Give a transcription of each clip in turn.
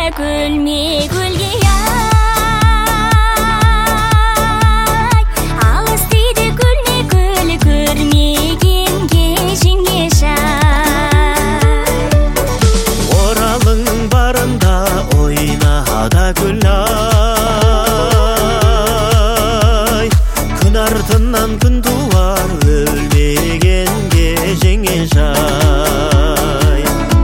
gülme gülge alыс дейді gülme gül көрмегенге жеңе шай Оралың барында ойнада гүл ай күн артынан күн туар өлмегенге жеңе шай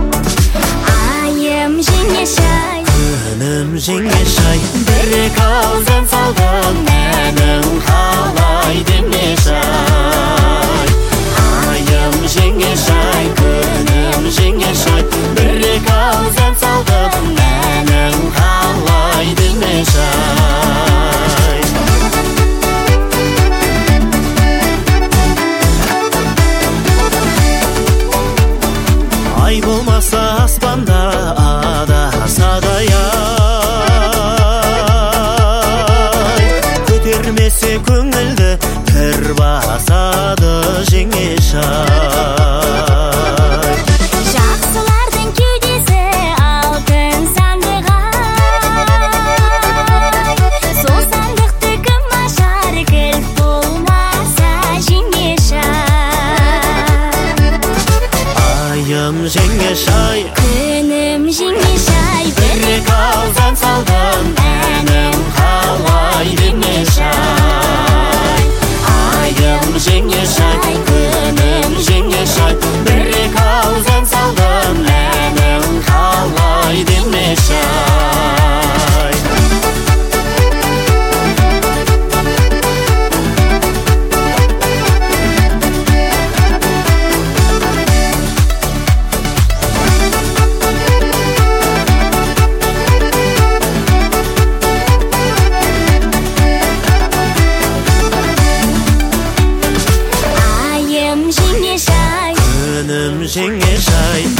айым жеңе шай күнім жеңе шай бір қалзан салдым әнің қалай деме шай айым жеңе шай күнім жеңе шай бір қалзан салдым әнің қалай деме шай ай болмаса аспанда адасадай ай көтермесе көңілді бір басады жеңе шай жақсылардың кеудесі алтын сандық сол сандықты кім ашар кілт болмаса жеңе шай айым жеңе шай күнім жеңе шай бір қалзан салдым әнім қалай деме шай айым жеңе шай күнім жеңе шай бір қалзан салдым әнім қалай деме шай айым жеңе шай күнім жеңе шай